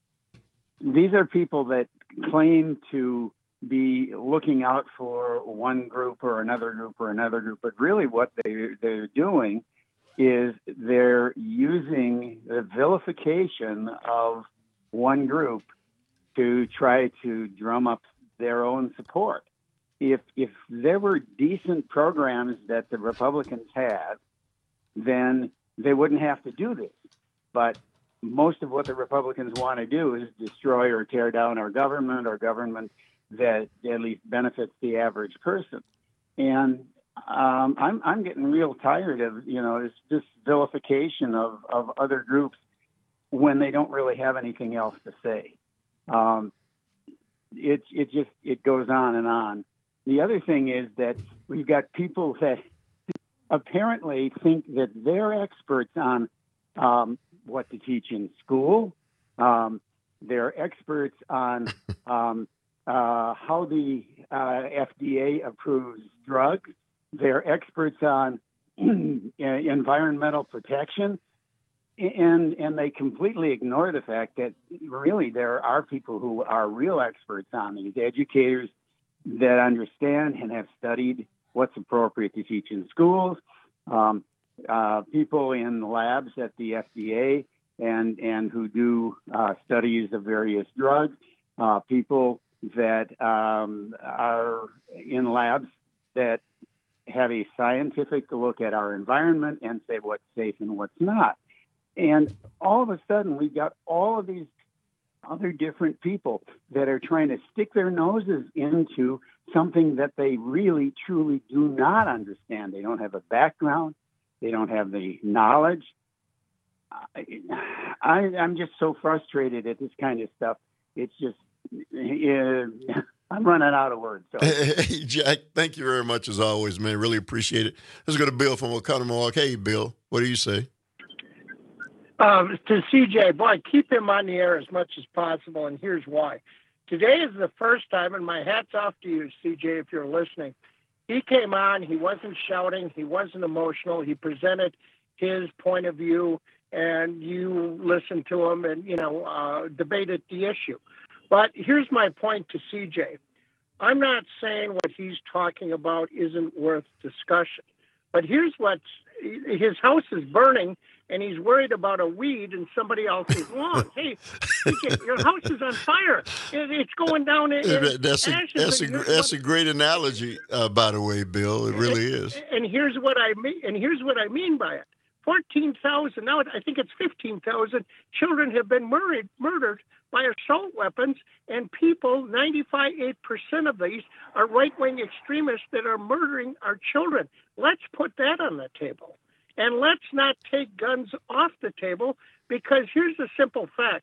these are people that claim to be looking out for one group or another group or another group, but really what they, they're doing is they're using the vilification of one group to try to drum up their own support. If if there were decent programs that the Republicans had, then they wouldn't have to do this. But most of what the Republicans want to do is destroy or tear down our government, or government that at least benefits the average person. And um, I'm I'm getting real tired of, you know, this, this vilification of, of other groups when they don't really have anything else to say. Um, it it just it goes on and on. The other thing is that we've got people that apparently think that they're experts on um, what to teach in school. Um, they're experts on um, uh, how the uh, F D A approves drugs. They're experts on environmental protection. And and they completely ignore the fact that really there are people who are real experts on these, educators that understand and have studied what's appropriate to teach in schools, um, uh, people in labs at the F D A and, and who do uh, studies of various drugs, uh, people that um, are in labs that have a scientific look at our environment and say what's safe and what's not. And all of a sudden, we've got all of these other different people that are trying to stick their noses into something that they really, truly do not understand. They don't have a background. They don't have the knowledge. I, I, I'm just so frustrated at this kind of stuff. It's just, uh, I'm running out of words. So. Hey, Jack, thank you very much as always, man. Really appreciate it. Let's go to Bill from Oconomowoc. Hey, Bill, what do you say? Um, to C J, boy, keep him on the air as much as possible, and here's why. Today is the first time, and my hat's off to you, C J, if you're listening. He came on, he wasn't shouting, he wasn't emotional, he presented his point of view, and you listened to him and, you know, uh, debated the issue. But here's my point to C J. I'm not saying what he's talking about isn't worth discussion, but here's what's, his house is burning, and he's worried about a weed in somebody else's lawn. Hey, C J, your house is on fire. It, it's going down in, in That's a, ashes. that's a, that's a great analogy, uh, by the way, Bill. It really and, is. And here's what I mean. And here's what I mean by it. fourteen thousand, now I think it's fifteen thousand children have been murdered, murdered by assault weapons, and people, ninety-five percent of these are right-wing extremists that are murdering our children. Let's put that on the table. And let's not take guns off the table, because here's the simple fact.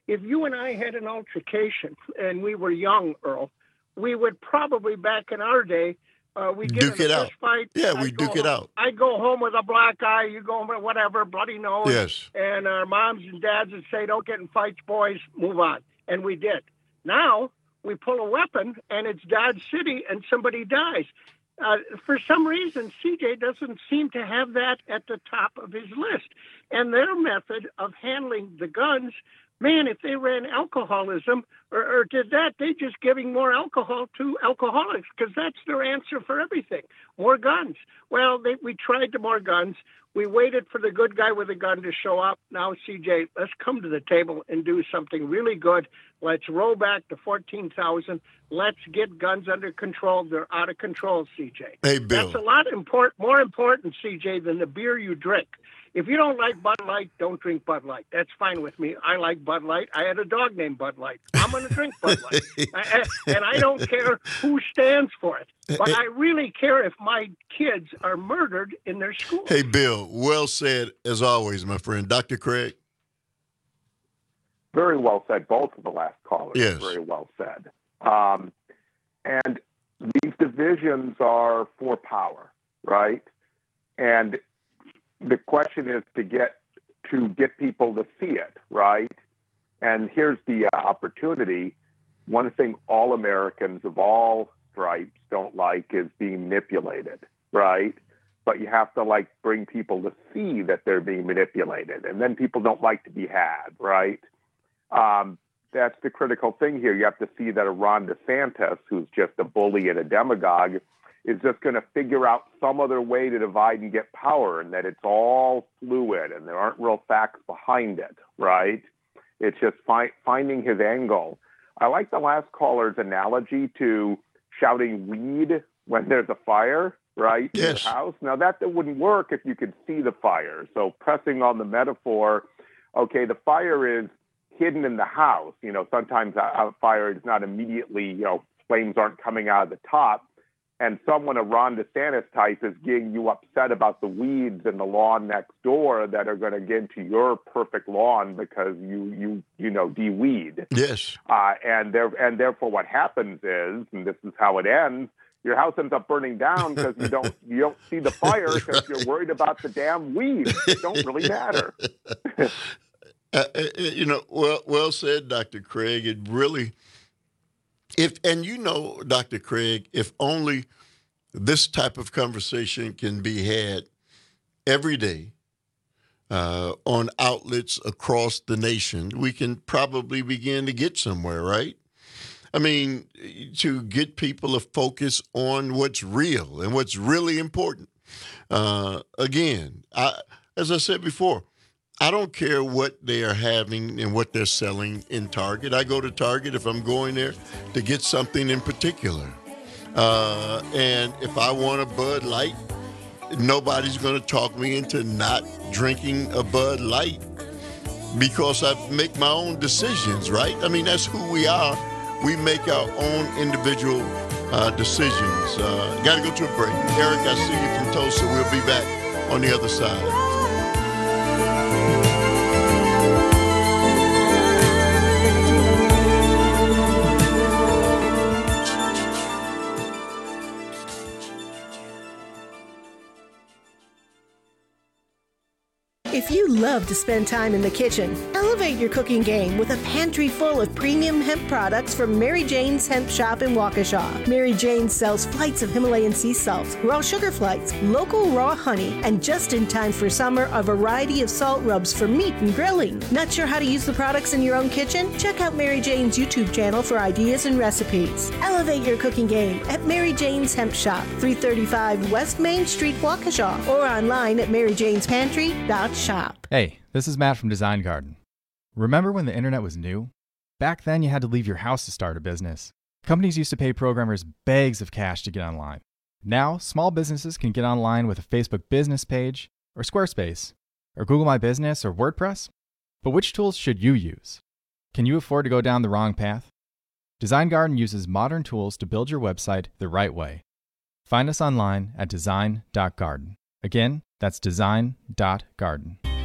if you and I had an altercation and we were young, Earl, we would probably, back in our day, uh, we get duke in a it out. fist fight. Yeah, we I'd go duke it home- out. I go home with a black eye. You go home with whatever, bloody nose. Yes. And our moms and dads would say, "Don't get in fights, boys. Move on." And we did. Now we pull a weapon and it's Dodge City and somebody dies. Uh, for some reason, C J doesn't seem to have that at the top of his list. And their method of handling the guns, man, if they ran alcoholism or, or did that, they just giving more alcohol to alcoholics because that's their answer for everything. More guns. Well, they, we tried the more guns. We waited for the good guy with a gun to show up. Now, C J, let's come to the table and do something really good. Let's roll back to fourteen thousand. Let's get guns under control. They're out of control, C J. Hey, Bill. That's a lot import, more important, C J, than the beer you drink. If you don't like Bud Light, don't drink Bud Light. That's fine with me. I like Bud Light. I had a dog named Bud Light. I'm going to drink Bud Light. I, I, and I don't care who stands for it. But I really care if my kids are murdered in their school. Hey, Bill, well said as always, my friend. Doctor Craig? Very well said. Both of the last callers. Yes. Very well said. Um, and these divisions are for power, right? And the question is to get to get people to see it, right? And here's the uh, opportunity. One thing all Americans of all stripes don't like is being manipulated, right? But you have to like bring people to see that they're being manipulated, and then people don't like to be had, right? Um, that's the critical thing here. You have to see that a Ron DeSantis, who's just a bully and a demagogue, is just going to figure out some other way to divide and get power, and that it's all fluid and there aren't real facts behind it, right? It's just fi- finding his angle. I like the last caller's analogy to shouting weed when there's a fire, right? Yes. In your house. Now, that, that wouldn't work if you could see the fire. So pressing on the metaphor, okay, the fire is hidden in the house. You know, sometimes a, a fire is not immediately, you know, flames aren't coming out of the top. And someone, a Ron DeSantis type, is getting you upset about the weeds in the lawn next door that are going to get into your perfect lawn because you, you, you know, de-weed. Yes. Uh, and there, and therefore, what happens is, and this is how it ends, your house ends up burning down because you don't, you don't see the fire because you're worried about the damn weeds. They don't really matter. uh, you know, well, well said, Doctor Craig. It really. If and you know, Doctor Craig, if only this type of conversation can be had every day uh, on outlets across the nation, we can probably begin to get somewhere, right? I mean, to get people to focus on what's real and what's really important. Uh, again, I, as I said before, I don't care what they are having and what they're selling in Target. I go to Target if I'm going there to get something in particular. Uh, and if I want a Bud Light, nobody's going to talk me into not drinking a Bud Light because I make my own decisions, right? I mean, that's who we are. We make our own individual uh, decisions. Uh, Got to go to a break. Eric, I see you from Tulsa. We'll be back on the other side. If you love to spend time in the kitchen, elevate your cooking game with a pantry full of premium hemp products from Mary Jane's Hemp Shop in Waukesha. Mary Jane sells flights of Himalayan sea salts, raw sugar flights, local raw honey, and just in time for summer, a variety of salt rubs for meat and grilling. Not sure how to use the products in your own kitchen? Check out Mary Jane's YouTube channel for ideas and recipes. Elevate your cooking game at Mary Jane's Hemp Shop, three thirty-five West Main Street, Waukesha, or online at mary janes pantry dot shop. Hey, this is Matt from Design Garden. Remember when the internet was new? Back then you had to leave your house to start a business. Companies used to pay programmers bags of cash to get online. Now, small businesses can get online with a Facebook business page, or Squarespace, or Google My Business, or WordPress. But which tools should you use? Can you afford to go down the wrong path? Design Garden uses modern tools to build your website the right way. Find us online at design dot garden. Again, that's design dot garden.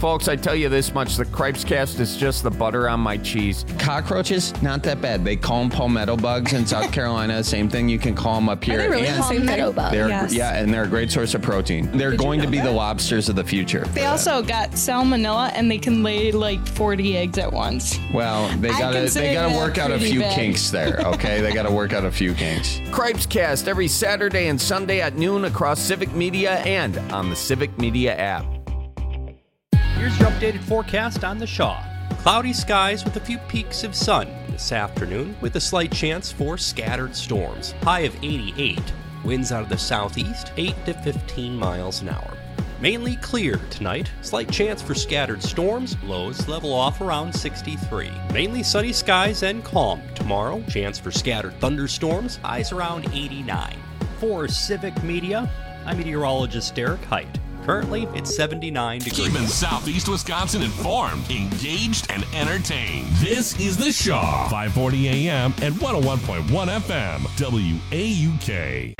Folks, I tell you this much, the Cripescast is just the butter on my cheese. Cockroaches, not that bad. They call them palmetto bugs in South Carolina. Same thing, you can call them up here. Are they really and palmetto bugs? they're, Yes. Yeah, and they're a great source of protein. They're Did going you to know be that? the lobsters of the future. They also got salmonella, and they can lay like forty eggs at once. Well, they I gotta consider they gotta that work out a pretty few bad. kinks there, okay? They gotta work out a few kinks. Cripescast every Saturday and Sunday at noon across Civic Media and on the Civic Media app. Here's your updated forecast on the Shaw. Cloudy skies with a few peaks of sun this afternoon with a slight chance for scattered storms. High of eighty-eight. Winds out of the southeast, eight to fifteen miles an hour. Mainly clear tonight. Slight chance for scattered storms. Lows level off around sixty-three. Mainly sunny skies and calm tomorrow. Chance for scattered thunderstorms. Highs around eighty-nine. For Civic Media, I'm meteorologist Derek Height. Currently, it's seventy-nine degrees. Keeping Southeast Wisconsin informed, engaged, and entertained. This is The Shaw, five forty A M and one oh one point one F M, W A U K.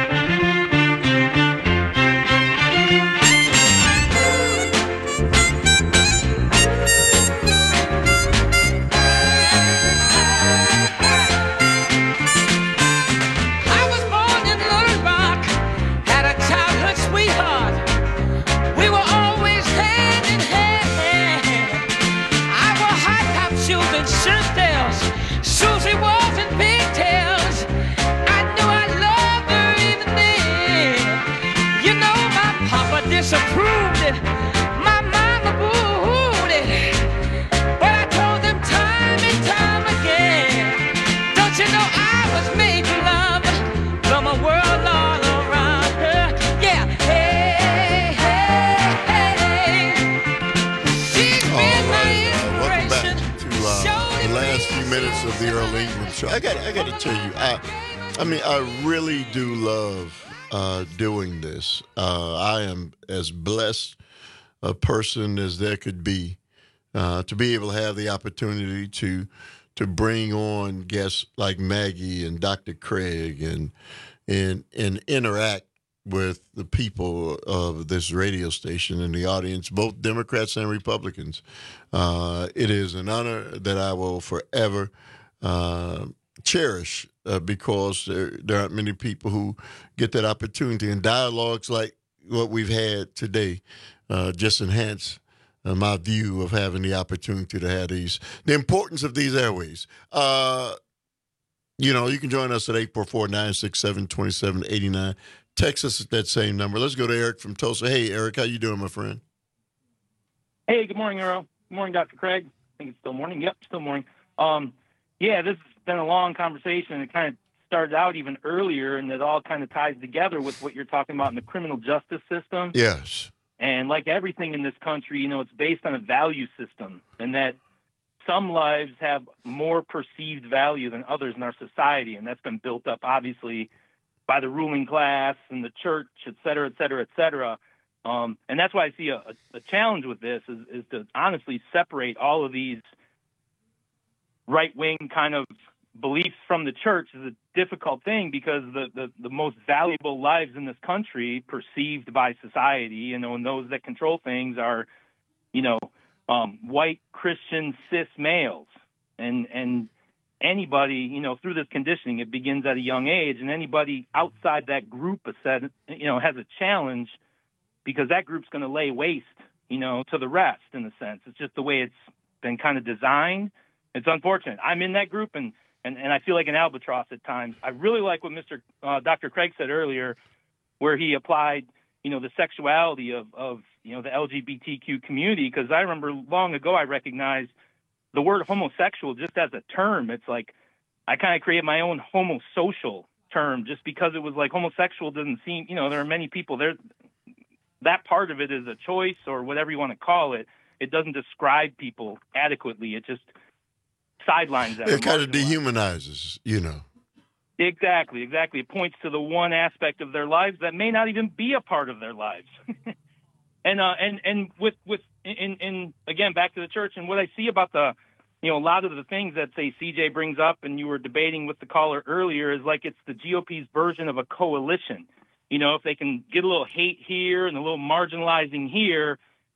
I was born in Little Rock, had a childhood sweetheart. We were always hand in hand. I wore high top shoes and shirt tails, Susie walls and pigtails. I knew I loved her even then. You know my papa disapproved it, my mama booed it, but I told them time and time again. Don't you know I was made for love from a world all around her? Yeah, hey, hey, hey. She's All been my right, uh, welcome inspiration. back to uh, the last few minutes of the Earl England Show. I got, I got to tell you, I, I mean, I really do love uh, doing this. Uh, I am as blessed a person as there could be uh, to be able to have the opportunity to to bring on guests like Maggie and Doctor Craig and and and interact with the people of this radio station and the audience, both Democrats and Republicans. Uh, it is an honor that I will forever uh, cherish uh, because there, there aren't many people who get that opportunity. And dialogues like what we've had today uh, just enhance uh, my view of having the opportunity to have these, the importance of these airways. Uh, you know, you can join us at eight four four, nine six seven, two seven eight nine. Text us at that same number. Let's go to Eric from Tulsa. Hey, Eric, how you doing, my friend? Hey, good morning, Earl. Good morning, Doctor Craig. I think it's still morning. Yep, still morning. Um, yeah, this has been a long conversation. It kind of started out even earlier, and it all kind of ties together with what you're talking about in the criminal justice system. Yes. And like everything in this country, you know, it's based on a value system, and that some lives have more perceived value than others in our society, and that's been built up, obviously, by the ruling class and the church, et cetera, et cetera, et cetera. Um, and that's why I see a, a, a challenge with this is, is to honestly separate all of these right-wing kind of beliefs from the church is a difficult thing because the, the, the most valuable lives in this country perceived by society, you know, and those that control things are, you know, um, white Christian cis males. And, and anybody, you know, through this conditioning, it begins at a young age, and anybody outside that group, you know, has a challenge because that group's going to lay waste, you know, to the rest in a sense. It's just the way it's been kind of designed. It's unfortunate. I'm in that group, and, and, and I feel like an albatross at times. I really like what Mister Uh, Doctor Craig said earlier, where he applied, you know, the sexuality of, of you know, the L G B T Q community, because I remember long ago I recognized the word homosexual just as a term. It's like I kind of created my own homosocial term just because it was like homosexual doesn't seem, you know, there are many people there. That part of it is a choice or whatever you want to call it. It doesn't describe people adequately. It just sidelines them. It kind of dehumanizes, you know. Exactly, exactly. It points to the one aspect of their lives that may not even be a part of their lives. and uh, and and with with in in again back to the church and what I see about the, you know, a lot of the things that say C J brings up and you were debating with the caller earlier is like it's the G O P's version of a coalition. You know, if they can get a little hate here and a little marginalizing here,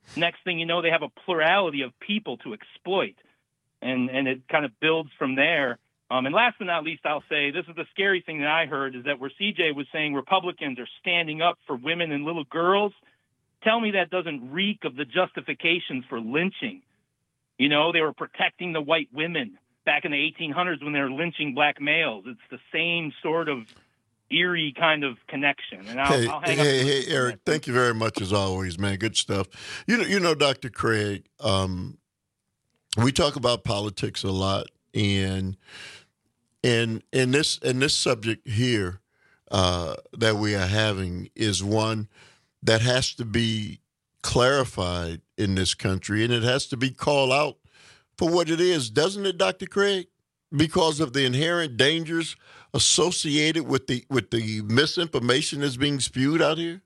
next thing you know, they have a plurality of people to exploit. And, and it kind of builds from there. Um, and last but not least, I'll say this is the scary thing that I heard is that where C J was saying Republicans are standing up for women and little girls, tell me that doesn't reek of the justifications for lynching. You know, they were protecting the white women back in the eighteen hundreds when they were lynching black males. It's the same sort of eerie kind of connection. And I'll, hey, I'll hang hey, up. hey, Eric, thank you very much as always, man. Good stuff. You know, you know, Doctor Craig, um, we talk about politics a lot, and and and this and this subject here uh, that we are having is one that has to be clarified in this country, and it has to be called out for what it is, doesn't it, Doctor Craig? Because of the inherent dangers associated with the with the misinformation that's being spewed out here?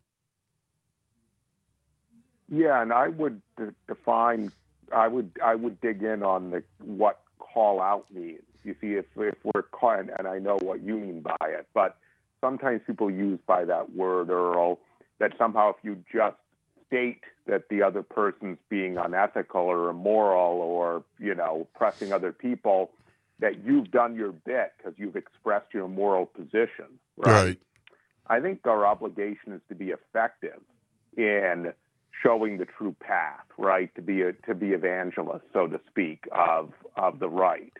Yeah, and I would d- define, I would I would dig in on the what call out means. You see, if if we're caught, and I know what you mean by it, but sometimes people use by that word, Earl, that somehow if you just state that the other person's being unethical or immoral or, you know, pressing other people, that you've done your bit because you've expressed your moral position, right? Right. I think our obligation is to be effective in showing the true path, right? To be a, to be evangelists, so to speak, of of the right.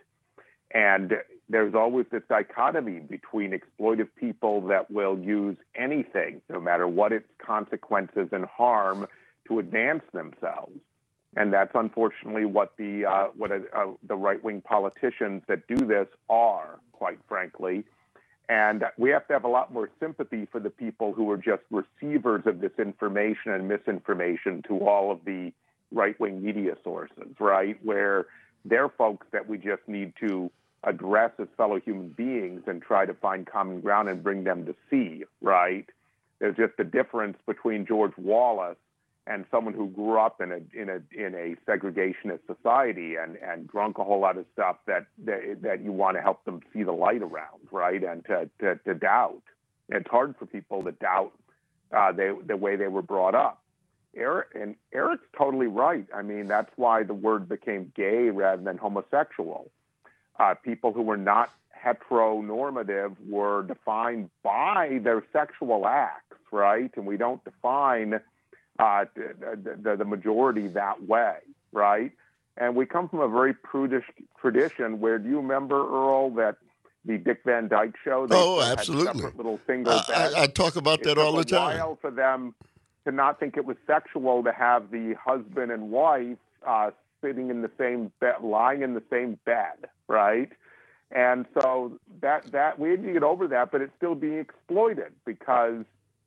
And there's always this dichotomy between exploitive people that will use anything, no matter what its consequences and harm, to advance themselves. And that's unfortunately what the uh, what a, uh, the right-wing politicians that do this are, quite frankly. And we have to have a lot more sympathy for the people who are just receivers of this information and misinformation to all of the right-wing media sources, right? Where they're folks that we just need to address as fellow human beings and try to find common ground and bring them to see, right? There's just a difference between George Wallace and someone who grew up in a in a in a segregationist society and, and drunk a whole lot of stuff that, that that you want to help them see the light around, right? And to to, to doubt. It's hard for people to doubt uh, they, the way they were brought up. Eric and Eric's totally right. I mean, that's why the word became gay rather than homosexual. Uh, people who were not heteronormative were defined by their sexual acts, right? And we don't define Uh, the, the, the majority that way, right? And we come from a very prudish tradition where, do you remember, Earl, that the Dick Van Dyke Show? They Oh, had absolutely. separate little single I, beds. I, I talk about that it all the took a time. while for them to not think it was sexual to have the husband and wife uh, sitting in the same bed, lying in the same bed, right? And so that that we had to get over that, but it's still being exploited because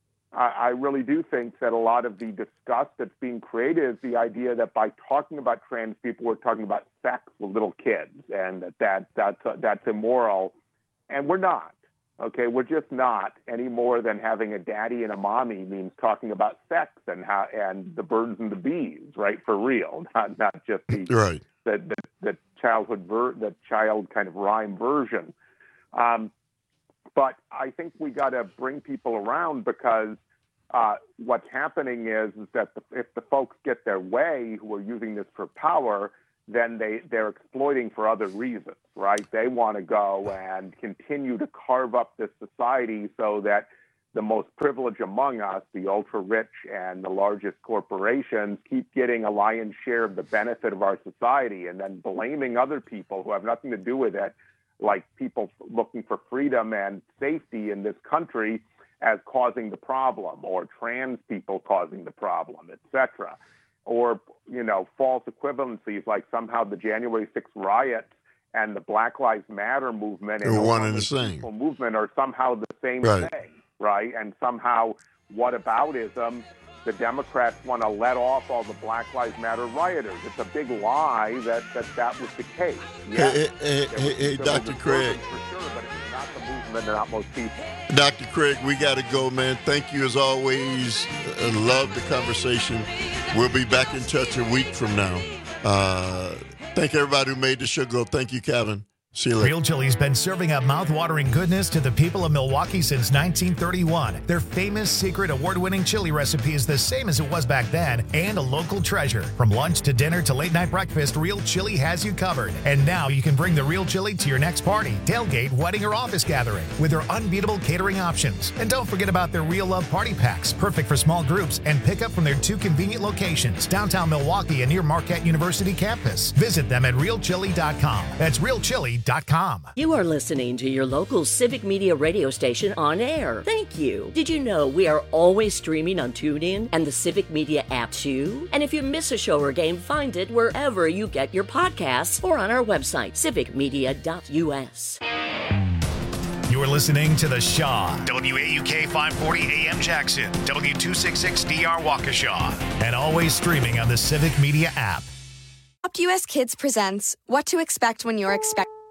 I really do think that a lot of the disgust that's being created is the idea that by talking about trans people, we're talking about sex with little kids, and that, that that's uh, that's immoral, and we're not. Okay, we're just not any more than having a daddy and a mommy means talking about sex and how and the birds and the bees, right? For real, not not just the right. the, the, the childhood ver- the child kind of rhyme version. Um, But I think we got to bring people around because uh, what's happening is, is that the, if the folks get their way who are using this for power, then they, they're exploiting for other reasons, right? They want to go and continue to carve up this society so that the most privileged among us, the ultra-rich and the largest corporations, keep getting a lion's share of the benefit of our society and then blaming other people who have nothing to do with it, like people looking for freedom and safety in this country, as causing the problem, or trans people causing the problem, et cetera. Or, you know, false equivalencies like somehow the January sixth riots and the Black Lives Matter movement and They're the one and the same. people movement are somehow the same Right. thing, right? And somehow whataboutism, the Democrats want to let off all the Black Lives Matter rioters. It's a big lie that that, that was the case. Yes, Hey, hey, there hey, was hey, civil Doctor Craig. disturbance for sure, but it's not the movement and not most people. Doctor Craig, we got to go, man. Thank you as always. I love the conversation. We'll be back in touch a week from now. Uh, thank everybody who made the show go. Thank you, Kevin. See you later. Real Chili's been serving up mouth-watering goodness to the people of Milwaukee since nineteen thirty-one. Their famous secret award-winning chili recipe is the same as it was back then and a local treasure. From lunch to dinner to late-night breakfast, Real Chili has you covered. And now you can bring the Real Chili to your next party, tailgate, wedding, or office gathering with their unbeatable catering options. And don't forget about their Real Love Party Packs, perfect for small groups, and pick up from their two convenient locations, downtown Milwaukee and near Marquette University campus. Visit them at real chili dot com. That's real chili dot com. You are listening to your local Civic Media radio station on air. Thank you. Did you know we are always streaming on TuneIn and the Civic Media app too? And if you miss a show or game, find it wherever you get your podcasts or on our website, civic media dot u s. You're listening to The Shaw, W A U K five forty A M Jackson, W two sixty-six D R Waukesha, and always streaming on the Civic Media app. UpUS Kids presents What to Expect When You're Expect.